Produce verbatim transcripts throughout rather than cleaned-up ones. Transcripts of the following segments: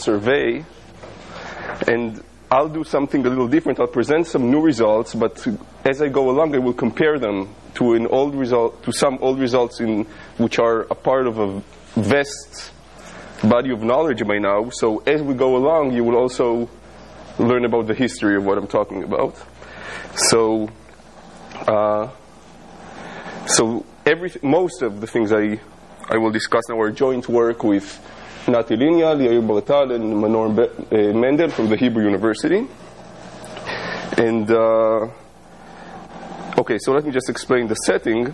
survey, and I'll do something a little different. I'll present some new results, but as I go along, I will compare them to an old result, to some old results in which are a part of a vast body of knowledge by now. So as we go along, you will also learn about the history of what I'm talking about. So, uh, so every most of the things I I will discuss now are joint work with Nati Linyal, Yair Bartal, and Manor Be- uh, Mendel from the Hebrew University. And uh, okay, so let me just explain the setting.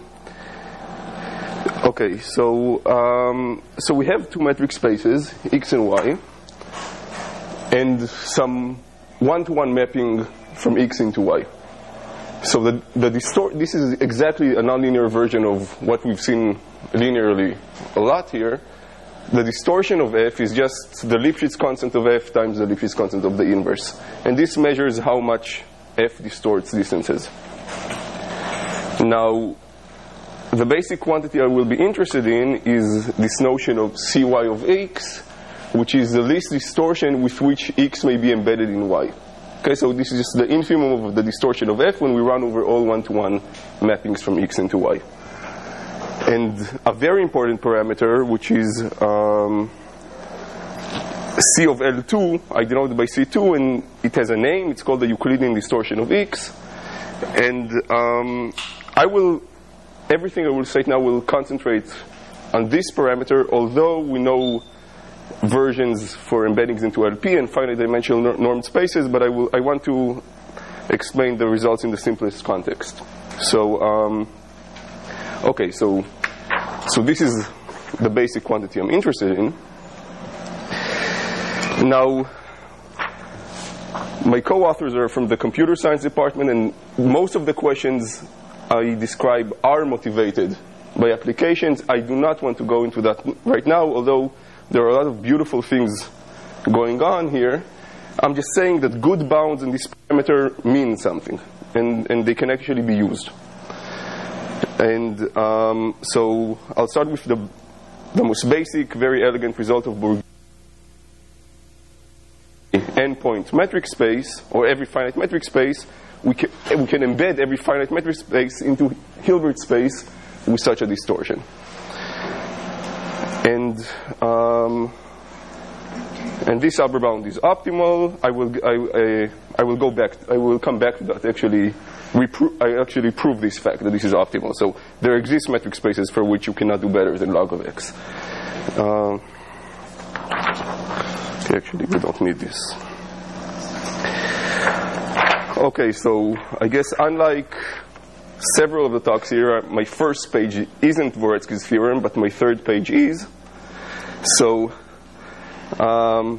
Okay, so um, so we have two metric spaces, X and Y, and some one-to-one mapping from X into Y. So the the distort. This is exactly a nonlinear version of what we've seen linearly a lot here. The distortion of f is just the Lipschitz constant of f times the Lipschitz constant of the inverse, and this measures how much f distorts distances. Now, the basic quantity I will be interested in is this notion of Cy of x, which is the least distortion with which x may be embedded in y. Okay, so this is just the infimum of the distortion of f when we run over all one-to-one mappings from x into y. And a very important parameter, which is um, C of L two, I denote it by C two, and it has a name. It's called the Euclidean distortion of x. And um, I will, everything I will say now will concentrate on this parameter, although we know versions for embeddings into L P and finite dimensional nor- normed spaces, but I will I want to explain the results in the simplest context. So, um, okay, so so this is the basic quantity I'm interested in. Now, my co-authors are from the computer science department, and most of the questions I describe are motivated by applications. I do not want to go into that right now, although there are a lot of beautiful things going on here. I'm just saying that good bounds in this parameter mean something, and, and they can actually be used. And um, so I'll start with the, the most basic, very elegant result of Bourdieu. Endpoint metric space, or every finite metric space, we can, we can embed every finite metric space into Hilbert space with such a distortion. And um, and this upper bound is optimal. I will I, I, I will go back. I will come back to that. Actually, repro- I actually prove this fact that this is optimal. So there exist metric spaces for which you cannot do better than log of x. Uh, actually, we don't need this. Okay, so I guess unlike several of the talks here, my first page isn't Dvoretsky's theorem, but my third page is. So, um,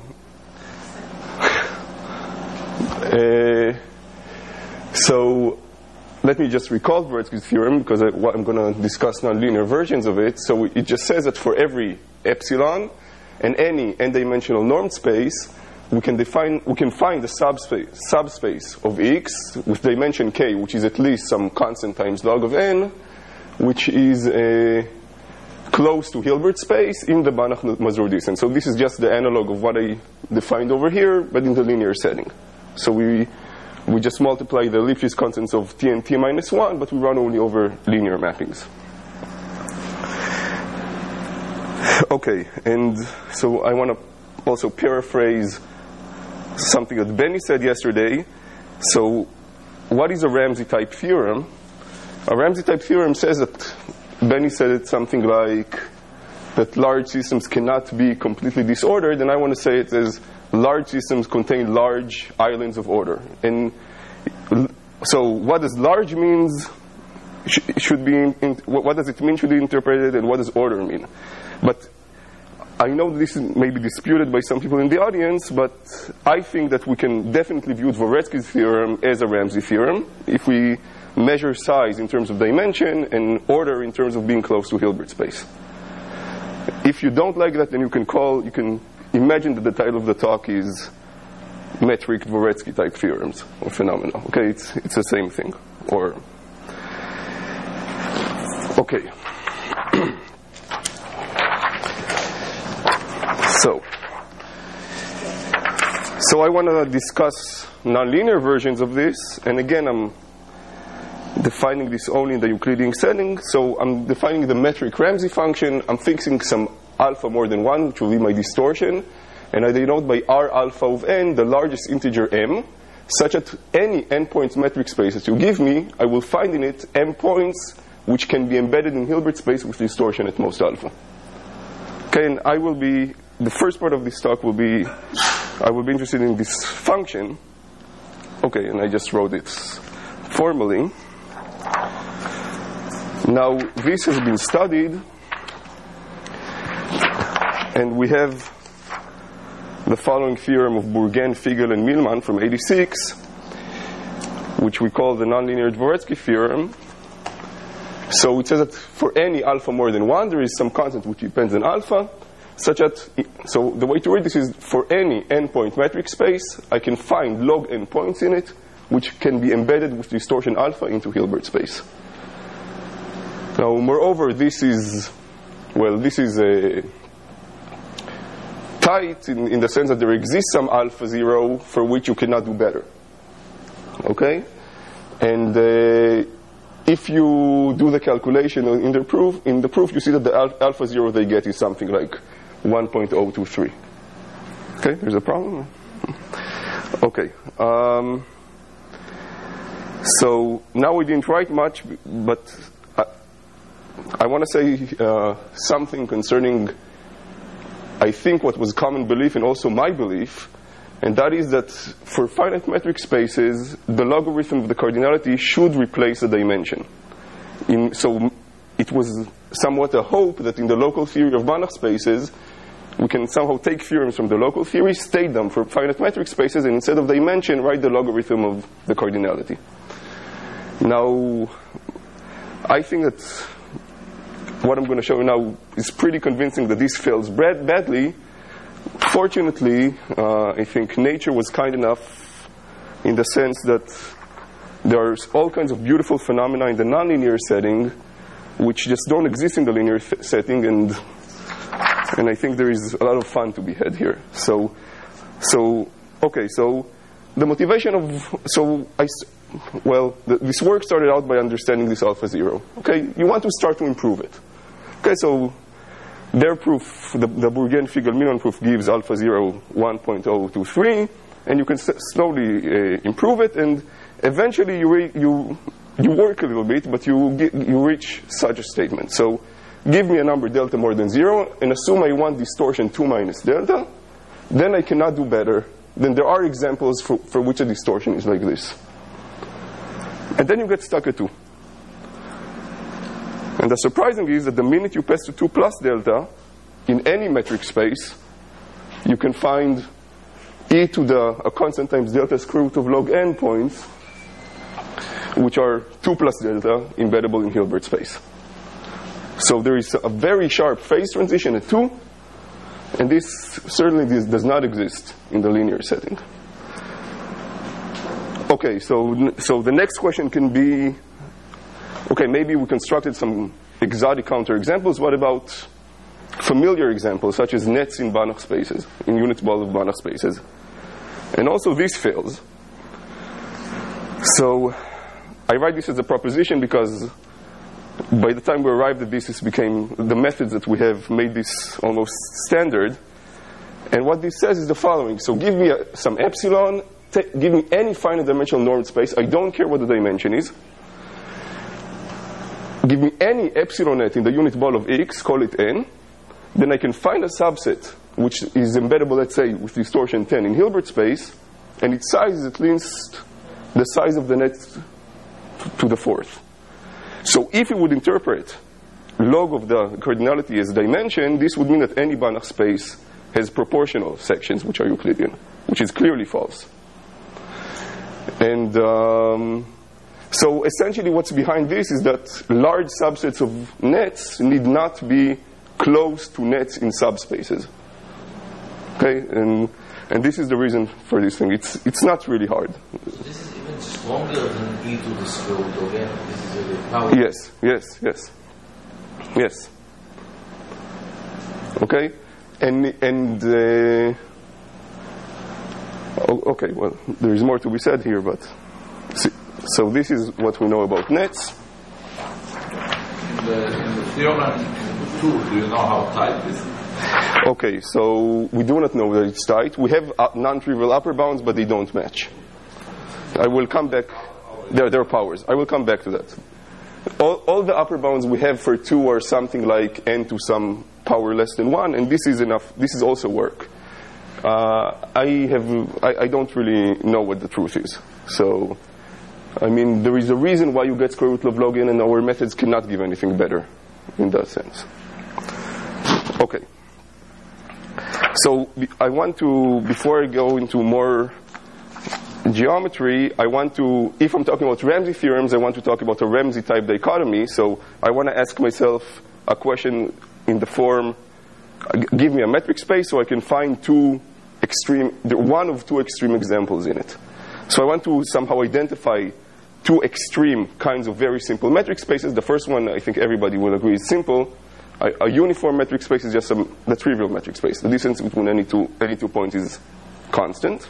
uh, so let me just recall Dvoretsky's theorem, because I, I'm going to discuss nonlinear versions of it. So it just says that for every epsilon and any n-dimensional normed space, we can define, we can find the subspace, subspace of X with dimension k, which is at least some constant times log of n, which is uh, close to Hilbert space in the Banach-Mazur distance. So this is just the analog of what I defined over here, but in the linear setting. So we we just multiply the Lipschitz constants of t and t minus one, but we run only over linear mappings. Okay, and so I want to also paraphrase something that Benny said yesterday. So what is a Ramsey-type theorem? A Ramsey-type theorem says that, Benny said it something like that large systems cannot be completely disordered, and I want to say it as large systems contain large islands of order. And so what does large means sh- should be, in, in, what does it mean should be interpreted, and what does order mean? But I know this may be disputed by some people in the audience, but I think that we can definitely view Dvoretsky's theorem as a Ramsey theorem if we measure size in terms of dimension and order in terms of being close to Hilbert space. If you don't like that, then you can call, you can imagine that the title of the talk is Metric Dvoretsky type theorems or phenomena. Okay, it's it's the same thing. Or okay. So, So I want to discuss nonlinear versions of this, and again I'm defining this only in the Euclidean setting. So I'm defining the metric Ramsey function. I'm fixing some alpha more than one, which will be my distortion, and I denote by R alpha of n the largest integer m, such that any n-point metric space that you give me, I will find in it m points which can be embedded in Hilbert space with distortion at most alpha. Okay, and I will be, the first part of this talk will be, I will be interested in this function. Okay, and I just wrote it formally. Now, this has been studied, and we have the following theorem of Bourgain, Figel, and Millman from eighty-six, which we call the nonlinear Dvoretsky theorem. So it says that for any alpha more than one, there is some constant which depends on alpha, such that, so the way to read this is, for any n-point metric space, I can find log n points in it, which can be embedded with distortion alpha into Hilbert space. Now, moreover, this is, well, this is a tight in, in the sense that there exists some alpha zero for which you cannot do better. Okay? And uh, if you do the calculation in the proof, in the proof you see that the al alpha zero they get is something like one point zero two three. Okay, there's a problem? Okay. Um, so now we didn't write much, but I, I want to say uh, something concerning, I think, what was common belief and also my belief, and that is that for finite metric spaces, the logarithm of the cardinality should replace a dimension. In, so it was somewhat a hope that in the local theory of Banach spaces, we can somehow take theorems from the local theory, state them for finite metric spaces, and instead of dimension, write the logarithm of the cardinality. Now, I think that what I'm going to show you now is pretty convincing that this fails bad, badly. Fortunately, uh, I think nature was kind enough in the sense that there's all kinds of beautiful phenomena in the nonlinear setting which just don't exist in the linear setting, and and I think there is a lot of fun to be had here. So, so okay, so the motivation of, so I, well, the, this work started out by understanding this alpha zero. Okay, you want to start to improve it. Okay, so their proof, the, the Bourgain, Figel, Millman proof gives alpha zero one point zero two three, and you can s slowly uh, improve it, and eventually you re you you work a little bit, but you get, you reach such a statement. So give me a number delta more than zero, and assume I want distortion two minus delta, then I cannot do better. Then there are examples for, for which a distortion is like this. And then you get stuck at two. And the surprising is that the minute you pass to two plus delta, in any metric space, you can find e to the a constant times delta square root of log n points, which are two plus delta embeddable in Hilbert space. So there is a very sharp phase transition at two, and this certainly this does not exist in the linear setting. Okay, so so the next question can be, okay, maybe we constructed some exotic counterexamples. What about familiar examples, such as nets in Banach spaces, in unit ball of Banach spaces? And also this fails. So I write this as a proposition because by the time we arrived at this, this became, the methods that we have made this almost standard. And what this says is the following. So give me a, some epsilon, give me any finite dimensional normed space. I don't care what the dimension is. Give me any epsilon net in the unit ball of X, call it n. Then I can find a subset which is embeddable, let's say, with distortion ten in Hilbert space, and its size is at least the size of the net to the fourth. So if you would interpret log of the cardinality as dimension, this would mean that any Banach space has proportional sections which are Euclidean, which is clearly false. And um, so essentially what's behind this is that large subsets of nets need not be close to nets in subspaces. Okay, and and this is the reason for this thing. It's it's not really hard. So this is even stronger than e to the square root of n. This is really powerful. Yes, yes, yes, yes. Okay, and and uh, Oh, okay, well, there is more to be said here, but see, so this is what we know about nets. In the, in the theorem two, do you know how tight this is? Okay, so we do not know that it's tight. We have uh, non-trivial upper bounds, but they don't match. I will come back. There, there are powers. I will come back to that. All, all the upper bounds we have for two are something like n to some power less than one, and this is enough. This is also work. Uh, I have. I, I don't really know what the truth is. So, I mean, there is a reason why you get square root of log n, and our methods cannot give anything better in that sense. Okay. So I want to, before I go into more geometry, I want to, if I'm talking about Ramsey theorems, I want to talk about a Ramsey type dichotomy. So I want to ask myself a question in the form, give me a metric space so I can find two extreme, one of two extreme examples in it. So I want to somehow identify two extreme kinds of very simple metric spaces. The first one, I think everybody will agree, is simple. A, a uniform metric space is just a, the trivial metric space. The distance between any two, any two points is constant.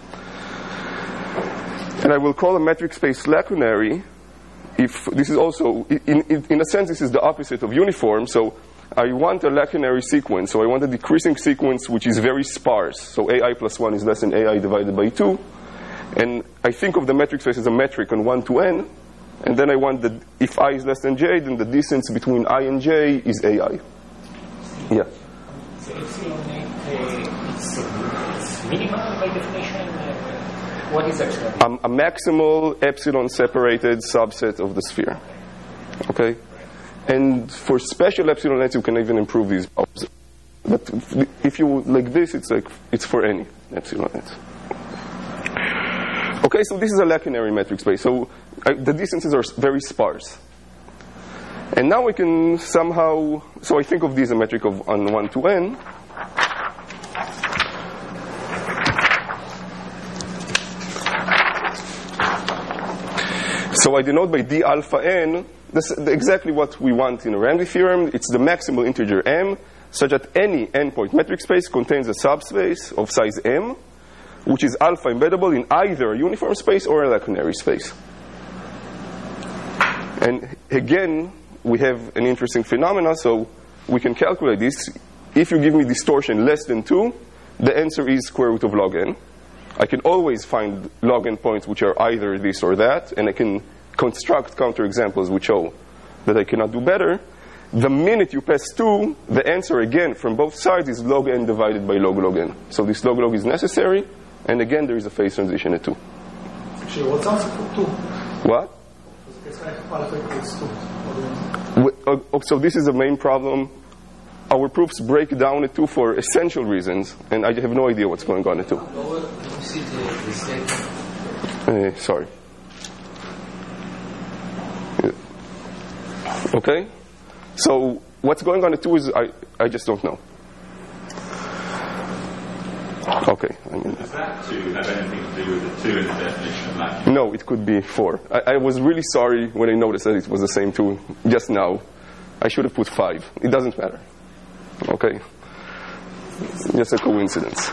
And I will call a metric space lacunary if this is also, in, in, in a sense, this is the opposite of uniform. So I want a lacunary sequence. So I want a decreasing sequence which is very sparse. So A I plus one is less than A I divided by two. And I think of the metric space as a metric on one to n. And then I want that if I is less than j, then the distance between I and j is A I. Yeah. So epsilon eight is uh, minimal by definition. Uh, what is epsilon? Um, a maximal epsilon separated subset of the sphere. Okay? And for special epsilon nets, you can even improve these powers. But if you like this, it's like it's for any epsilon net. Okay, so this is a lacunary metric space. So uh, the distances are very sparse. And now we can somehow, so I think of these as a metric of on one to n. So I denote by d alpha n, this is exactly what we want in a Ramsey theorem. It's the maximal integer m, such that any n-point metric space contains a subspace of size m, which is alpha embeddable in either a uniform space or a lacunary space. And again, we have an interesting phenomena, so we can calculate this. If you give me distortion less than two, the answer is square root of log n. I can always find log n points which are either this or that, and I can construct counterexamples which show that I cannot do better. The minute you pass two, the answer again from both sides is log n divided by log log n. So this log log is necessary. And again, there is a phase transition at two. Actually, what's answer for two? What? Uh, so this is the main problem. Our proofs break down at two for essential reasons, and I have no idea what's going on at two. Uh, sorry. Yeah. Okay? So what's going on at two is I, I just don't know. Okay. I mean, does that two have anything to do with the two in the definition of lacunary? No, it could be four. I, I was really sorry when I noticed that it was the same two just now. I should have put five. It doesn't matter. Okay? Just a coincidence.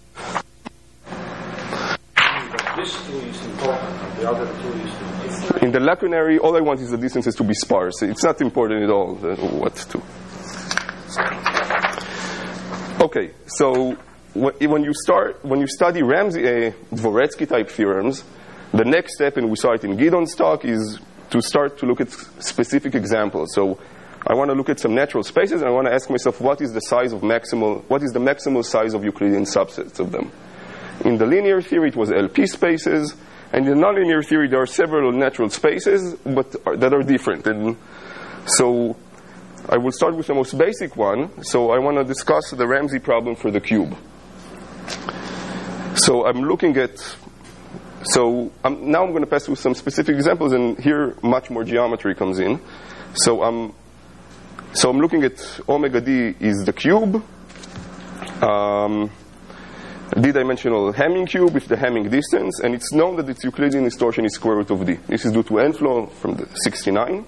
This two is important, the other two is important. In the lacunary, all I want is the distances to be sparse. It's not important at all uh, what to. Okay, so when you start, when you study Ramsey, uh, Dvoretsky type theorems, the next step, and we saw it in Gidon's talk, is to start to look at specific examples. So I want to look at some natural spaces, and I want to ask myself, what is the size of maximal, what is the maximal size of Euclidean subsets of them? In the linear theory, it was L P spaces, and in the nonlinear theory, there are several natural spaces, but are, that are different. And so I will start with the most basic one. So I want to discuss the Ramsey problem for the cube. So I'm looking at, so I'm, now I'm going to pass through some specific examples, and here much more geometry comes in. So I'm, so I'm looking at omega d is the cube, um, d-dimensional Hamming cube with the Hamming distance, and it's known that its Euclidean distortion is square root of d. This is due to Enflo from the sixty-nine.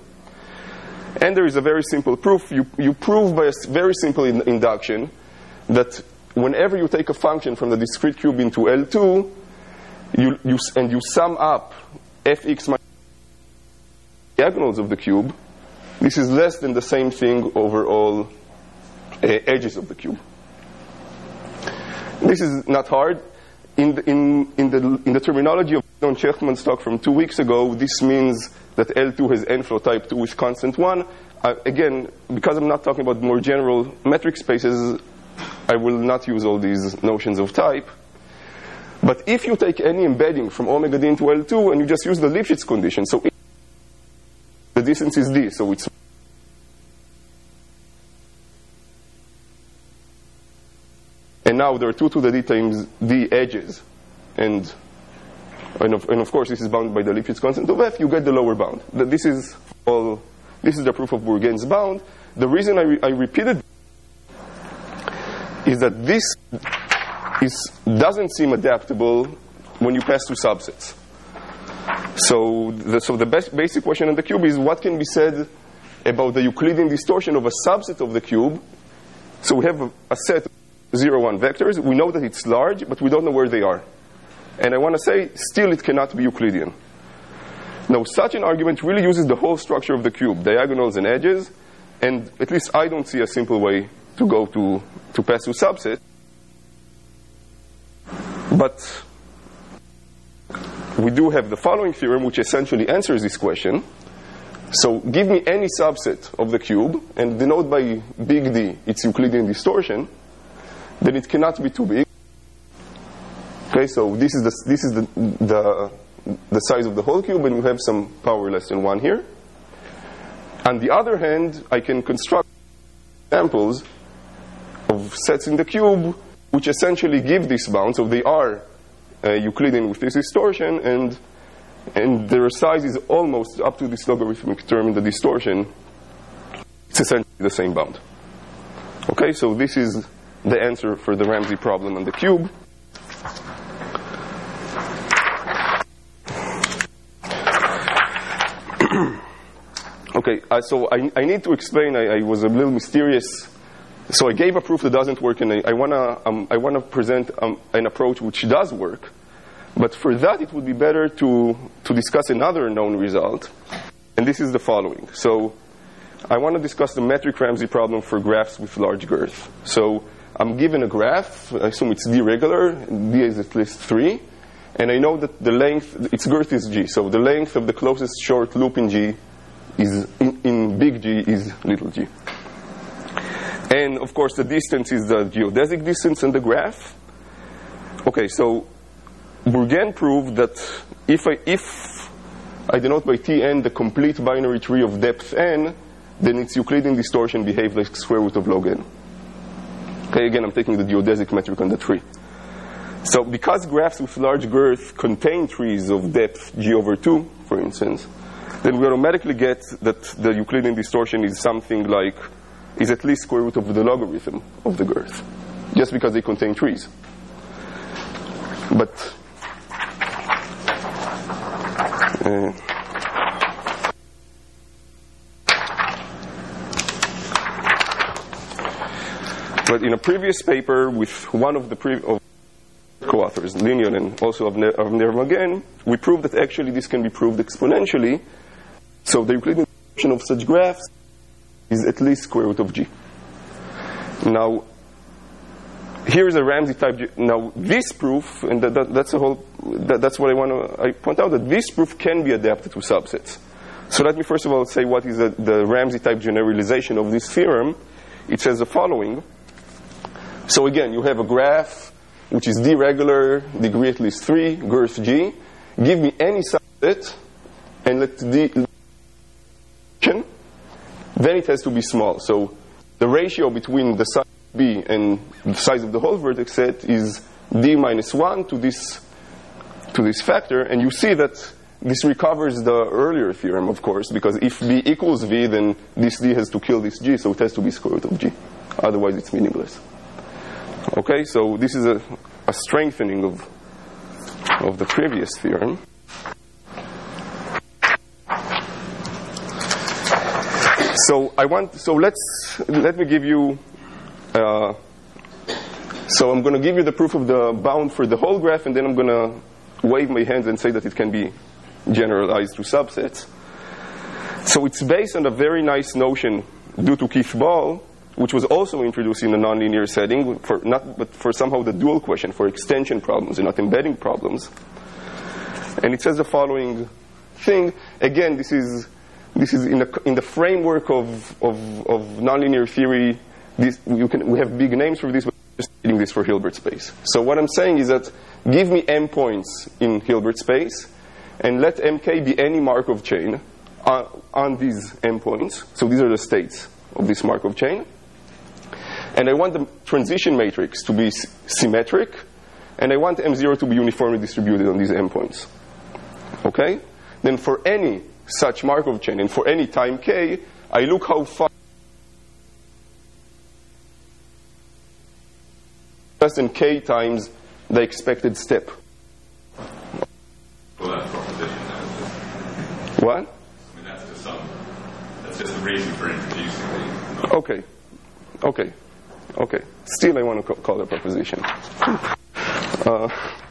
And there is a very simple proof. You, you prove by a very simple in, induction that whenever you take a function from the discrete cube into L two, you, you, and you sum up fx minus diagonals of the cube, this is less than the same thing over all uh, edges of the cube. This is not hard. In the, in, in the, in the terminology of Don Shechtman's talk from two weeks ago, this means that L two has n-flow type two with constant one. Uh, again, because I'm not talking about more general metric spaces, I will not use all these notions of type. But if you take any embedding from omega d into L two and you just use the Lifshitz condition, so the distance is d, so it's and now there are two to the d times d edges, and and of, and of course this is bounded by the Lifshitz constant of f. You get the lower bound. This is all. This is the proof of Bourgain's bound. The reason I, re, I repeated is that this is doesn't seem adaptable when you pass through subsets. So the, so the best basic question in the cube is what can be said about the Euclidean distortion of a subset of the cube. So we have a, a set of zero, one vectors. We know that it's large, but we don't know where they are. And I want to say, still it cannot be Euclidean. Now, such an argument really uses the whole structure of the cube, diagonals and edges, and at least I don't see a simple way to go to, to pass through subset. But we do have the following theorem, which essentially answers this question. So give me any subset of the cube, and denote by big D its Euclidean distortion, then it cannot be too big. Okay, so this is the, this is the, the, the size of the whole cube, and you have some power less than one here. On the other hand, I can construct examples of sets in the cube which essentially give this bound, so they are uh, Euclidean with this distortion, and and their size is almost up to this logarithmic term in the distortion. It's essentially the same bound. Okay, so this is the answer for the Ramsey problem on the cube. Okay, uh, so I, I need to explain. I, I was a little mysterious. So I gave a proof that doesn't work, and I, I wanna um, I wanna present um, an approach which does work. But for that, it would be better to to discuss another known result, and this is the following. So I want to discuss the metric Ramsey problem for graphs with large girth. So I'm given a graph. I assume it's D regular. D is at least three, and I know that the length, its girth is G. So the length of the closest short loop in G is in, in big G is little g. And of course the distance is the geodesic distance in the graph. Okay, so Bourgain proved that if I, if I denote by Tn the complete binary tree of depth n, then its Euclidean distortion behaves like square root of log n. Okay, again I'm taking the geodesic metric on the tree. So because graphs with large girth contain trees of depth g over two, for instance, then we automatically get that the Euclidean distortion is something like, is at least square root of the logarithm of the girth, just because they contain trees. But uh, but in a previous paper with one of the pre- of co-authors, Linyon and also of Avner Magen, we proved that actually this can be proved exponentially. So the Euclidean distortion of such graphs is at least square root of g. Now, here's a Ramsey type G. Now, this proof, and that, that, that's a whole, that, that's what I want to I point out, that this proof can be adapted to subsets. So let me first of all say what is a, the Ramsey type generalization of this theorem. It says the following. So again, you have a graph which is D regular, degree at least three, girth g. Give me any subset, and let D. Then it has to be small. So the ratio between the size of B and the size of the whole vertex set is D minus one to this to this factor, and you see that this recovers the earlier theorem, of course, because if B equals V, then this D has to kill this G, so it has to be square root of G. Otherwise, it's meaningless. Okay, so this is a, a strengthening of of the previous theorem. So I want. So let's let me give you uh, So I'm going to give you the proof of the bound for the whole graph, and then I'm going to wave my hands and say that it can be generalized to subsets. So it's based on a very nice notion due to Keith Ball, which was also introduced in a nonlinear setting, for not, but for somehow the dual question, for extension problems and not embedding problems. And it says the following thing. Again, this is this is in the in the framework of of, of nonlinear theory. This, you can we have big names for this, but I'm just reading this for Hilbert space. So what I'm saying is that give me m points in Hilbert space, and let Mk be any Markov chain on, on these m points. So these are the states of this Markov chain. And I want the transition matrix to be s- symmetric, and I want M zero to be uniformly distributed on these m points. Okay? Then for any such Markov chain, and for any time k, I look how far less than k times the expected step. Well, that's proposition then. What? I mean, that's just some, that's just the reason for introducing these. Okay. Okay. Okay. Still, I want to co- call it a proposition. Uh,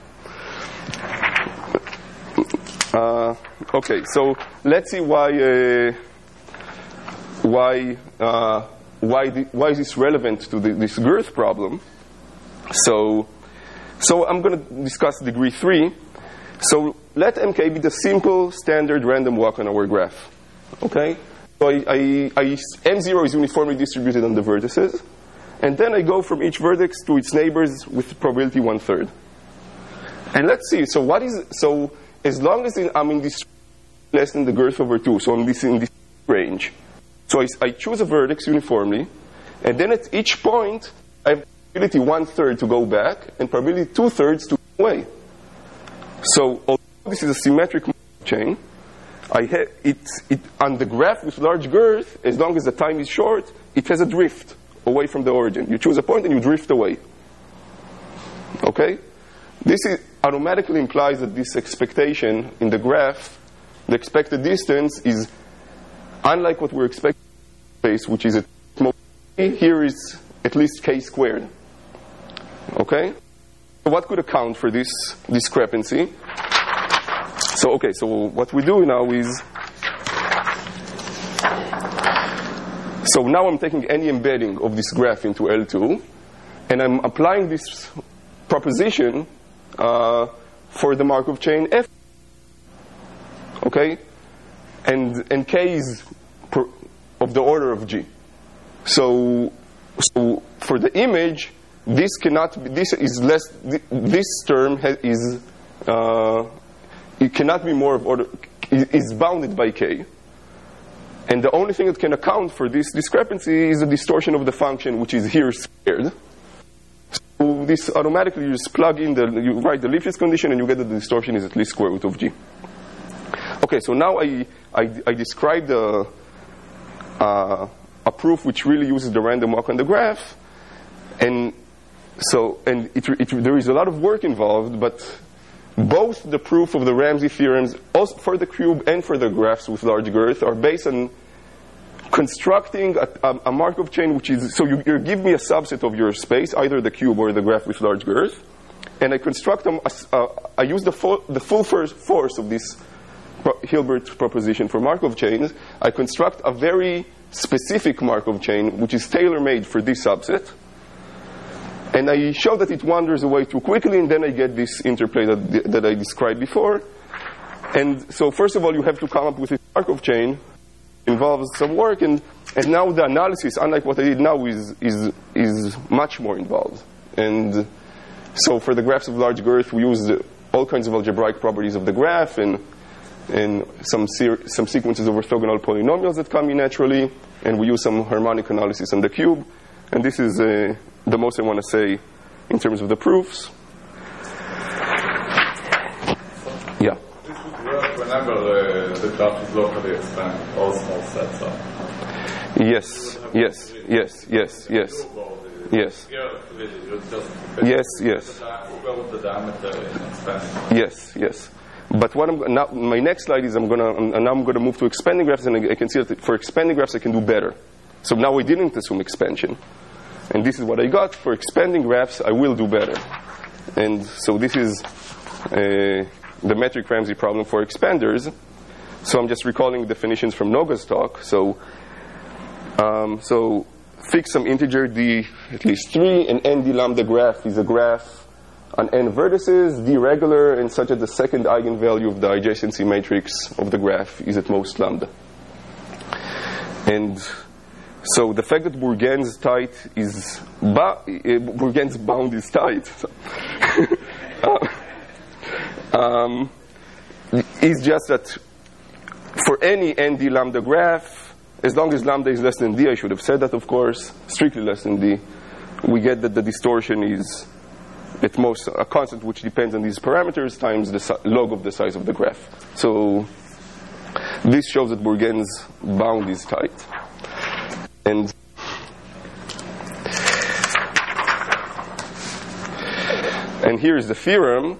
uh, okay, so let's see why uh, why uh, why the, why is this relevant to the, this girth problem? So, so I'm going to discuss degree three. So let M K be the simple standard random walk on our graph. Okay. So I, I, I, M zero is uniformly distributed on the vertices, and then I go from each vertex to its neighbors with probability one third. And let's see. So what is so as long as I'm in this less than the girth over two, so I'm this in this range. So I, I choose a vertex uniformly, and then at each point I have probability one third to go back and probability two thirds to go away. So although this is a symmetric chain, I ha- it, it, on the graph with large girth, as long as the time is short, it has a drift away from the origin. You choose a point and you drift away. Okay? This is, automatically implies that this expectation in the graph, the expected distance is unlike what we're expecting in space, which is at here is at least k squared. Okay? So what could account for this discrepancy? So, okay, so what we do now is, so now I'm taking any embedding of this graph into L two, and I'm applying this proposition uh, for the Markov chain F. Okay? And, and K is per, of the order of G. So, so for the image, this cannot be, this is less, this term ha, is, uh, it cannot be more of order, is bounded by K. And the only thing that can account for this discrepancy is the distortion of the function, which is here squared. So this automatically, you just plug in the, you write the Lipschitz condition, and you get that the distortion is at least square root of G. Okay, so now I, I, I described a, uh, a proof which really uses the random walk on the graph. And so, and it, it, there is a lot of work involved, but both the proof of the Ramsey theorems, also for the cube and for the graphs with large girth, are based on constructing a, a, a Markov chain, which is, so you, you give me a subset of your space, either the cube or the graph with large girth, and I construct them, a, a, I use the full, the full first force of this pro, Hilbert proposition for Markov chains. I construct a very specific Markov chain, which is tailor-made for this subset. And I show that it wanders away too quickly, and then I get this interplay that, that I described before. And so first of all, you have to come up with a Markov chain. It involves some work, and, and now the analysis, unlike what I did now, is, is, is much more involved. And so for the graphs of large girth, we use the, all kinds of algebraic properties of the graph, and, and some, ser- some sequences of orthogonal polynomials that come in naturally, and we use some harmonic analysis on the cube. And this is uh, the most I want to say in terms of the proofs. Yeah. This would work whenever uh, the graph is locally expanded, all small sets are. Yes, yes, yes, yes, yes. Yes. Yes, yes. Yes, yes. But what I'm now, my next slide is I'm gonna, and now I'm gonna move to expanding graphs, and I, I can see that for expanding graphs I can do better. So now I didn't assume expansion. And this is what I got. For expanding graphs, I will do better. And so this is uh, the metric Ramsey problem for expanders. So I'm just recalling definitions from Noga's talk. So, um, so fix some integer d at least three, and n d lambda graph is a graph on n vertices, d regular, and such that the second eigenvalue of the adjacency matrix of the graph is at most lambda. And so the fact that Bourgain's tight is ba- Bourgain's bound is tight uh, um, is just that for any n d lambda graph, as long as lambda is less than d, I should have said that, of course, strictly less than d, we get that the distortion is at most a constant which depends on these parameters times the si- log of the size of the graph. So this shows that Bourgain's bound is tight. And and here's the theorem.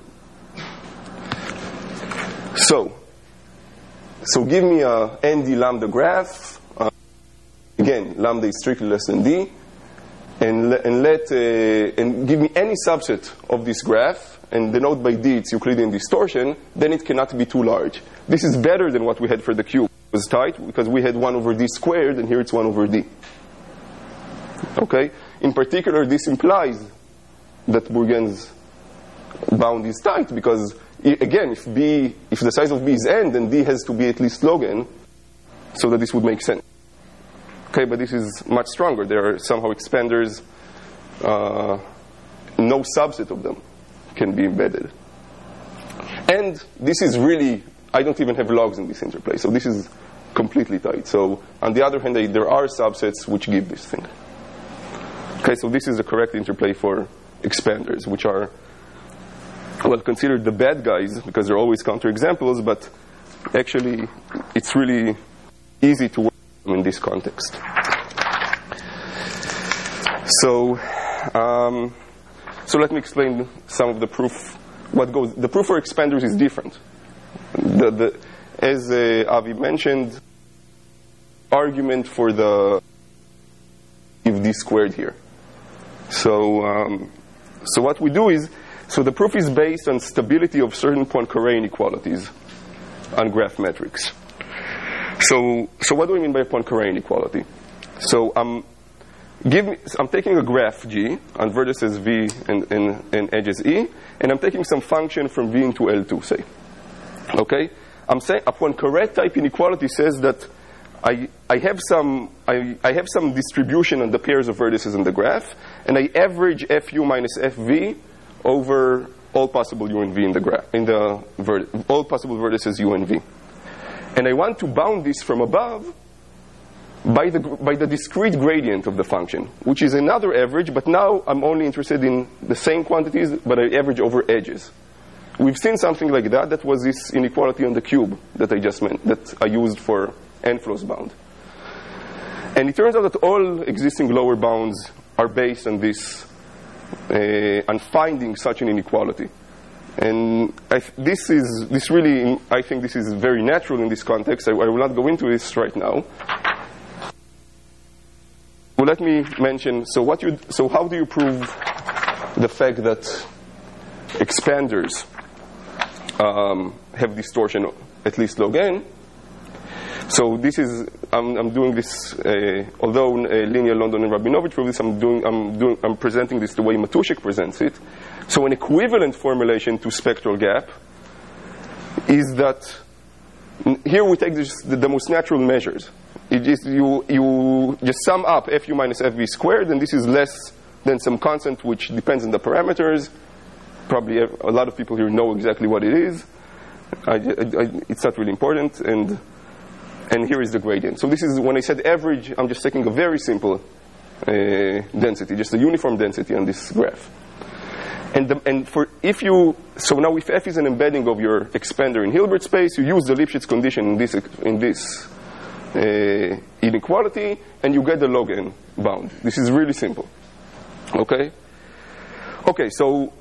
So, so give me a n d lambda graph. Uh, again, lambda is strictly less than d, and le- and let uh, and give me any subset of this graph, and denote by d its Euclidean distortion. Then it cannot be too large. This is better than what we had for the cube. It was tight because we had one over d squared, and here it's one over d. Okay. In particular, this implies that Bourgain's bound is tight because, again, if b, if the size of b is n, then d has to be at least log n, so that this would make sense. Okay, but this is much stronger. There are somehow expanders, uh, no subset of them can be embedded. And this is really, I don't even have logs in this interplay, so this is completely tight. So on the other hand, they, there are subsets which give this thing. Okay, so this is the correct interplay for expanders, which are, well, considered the bad guys because they're always counterexamples, but actually it's really easy to work in this context. So, um, so let me explain some of the proof. What goes? The proof for expanders is different. The, the, as uh, Avi mentioned, argument for the if d squared here. So, um, so what we do is, so the proof is based on stability of certain Poincare inequalities on graph metrics. So, so what do I mean by Poincare inequality? So I'm give me, I'm taking a graph G on vertices V and, and, and edges E, and I'm taking some function from V into L two, say. Okay? I'm saying a Poincare type inequality says that I, I have some I, I have some distribution on the pairs of vertices in the graph, and I average Fu minus Fv over all possible U and V in the graph in the vert, all possible vertices U and V. And I want to bound this from above by the by the discrete gradient of the function, which is another average, but now I'm only interested in the same quantities, but I average over edges. We've seen something like that. That was this inequality on the cube that I just meant, that I used for n-flows bound. And it turns out that all existing lower bounds are based on this, uh, on finding such an inequality. And I th- this is, this really, I think this is very natural in this context. I, I will not go into this right now. Well, let me mention, so what you, so how do you prove the fact that expanders um, have distortion at least log n? So this is, I'm, I'm doing this, uh, although uh, Linear, London, and Rabinovich prove this, I'm doing, I'm doing, I'm presenting this the way Matuszek presents it. So an equivalent formulation to spectral gap is that here we take this, the, the most natural measures. It is, you, you just sum up Fu minus Fv squared, and this is less than some constant which depends on the parameters. Probably a lot of people here know exactly what it is. I, I, I, it's not really important, and and here is the gradient. So this is, when I said average, I'm just taking a very simple uh, density, just a uniform density on this graph. And the, and for if you, so now if F is an embedding of your expander in Hilbert space, you use the Lipschitz condition in this in this uh, inequality, and you get the log n bound. This is really simple. Okay. Okay. So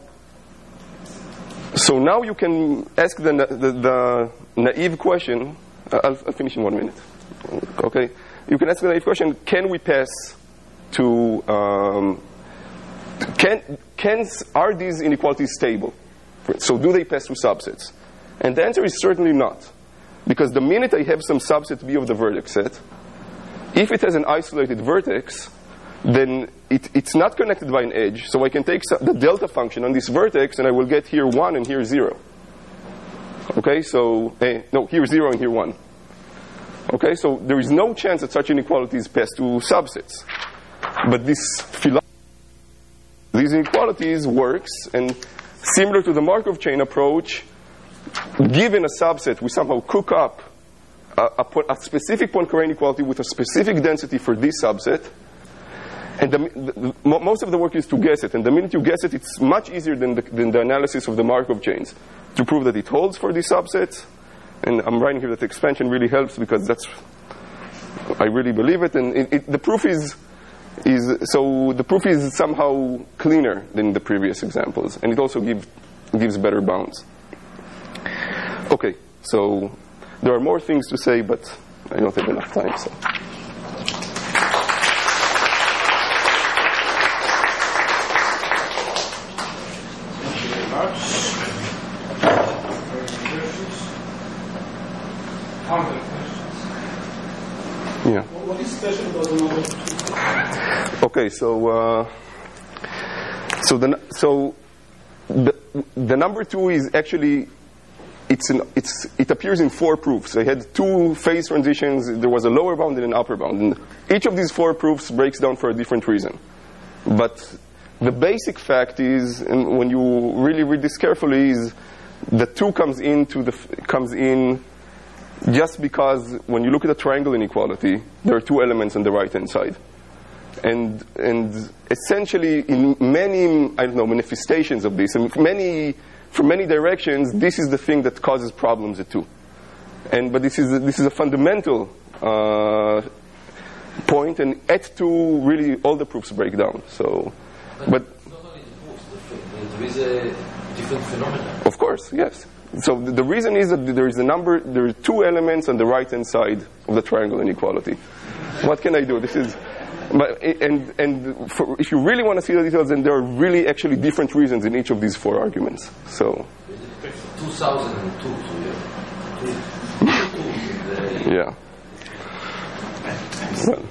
so now you can ask the the, the naive question. I'll, I'll finish in one minute. Okay. You can ask the naive question: can we pass to um, can can are these inequalities stable? So do they pass through subsets? And the answer is certainly not, because the minute I have some subset B of the vertex set, if it has an isolated vertex, then it, it's not connected by an edge. So I can take the delta function on this vertex, and I will get here one and here zero. Okay, so eh, no, here zero and here one. Okay, so there is no chance that such inequalities pass to subsets. But this philosophy, these inequalities works, and similar to the Markov chain approach, given a subset, we somehow cook up a, a, a specific Poincare inequality with a specific density for this subset. And the, the, the, most of the work is to guess it. And the minute you guess it, it's much easier than the, than the analysis of the Markov chains to prove that it holds for these subsets. And I'm writing here that the expansion really helps, because that's, I really believe it. And it, it, the proof is, is, so the proof is somehow cleaner than the previous examples. And it also give, gives better bounds. Okay, so there are more things to say, but I don't have enough time, so. Yeah. What is special about the number two? Okay, so uh, so the so the the number two is actually it's an, it's it appears in four proofs. I had two phase transitions. There was a lower bound and an upper bound, and each of these four proofs breaks down for a different reason. But the basic fact is, and when you really read this carefully, is the two comes into the comes in. Just because when you look at a triangle inequality, there are two elements on the right-hand side. And and essentially in many, I don't know, manifestations of this, and many, from many directions, this is the thing that causes problems at two. And but this is a, this is a fundamental uh, point, and at two, really all the proofs break down. So, but, but it's not only the proofs, the, there is a different phenomenon. Of course, yes. So the, the reason is that there is a number, there are two elements on the right-hand side of the triangle inequality. What can I do? This is, but and and for, if you really want to see the details, then there are really actually different reasons in each of these four arguments. So. two thousand two, so yeah. Yeah. Well.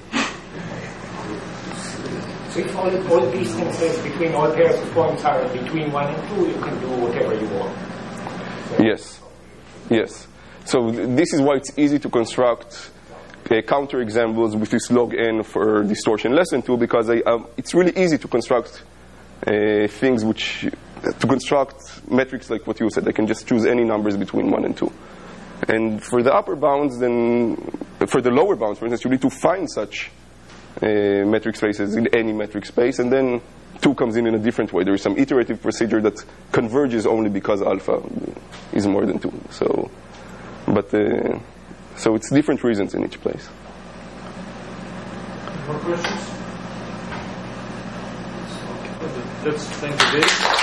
So if all, all distances between all pairs of points are between one and two, you can do whatever you want. Yes, yes. So th- this is why it's easy to construct uh, counterexamples with this log n for distortion less than two, because I, um, it's really easy to construct uh, things which, uh, to construct metrics like what you said. I can just choose any numbers between one and two. And for the upper bounds, then, for the lower bounds, for instance, you need to find such uh, metric spaces in any metric space, and then two comes in in a different way. There is some iterative procedure that converges only because alpha is more than two. So, but uh, so it's different reasons in each place. More questions? Okay. Let's thank you, Dave.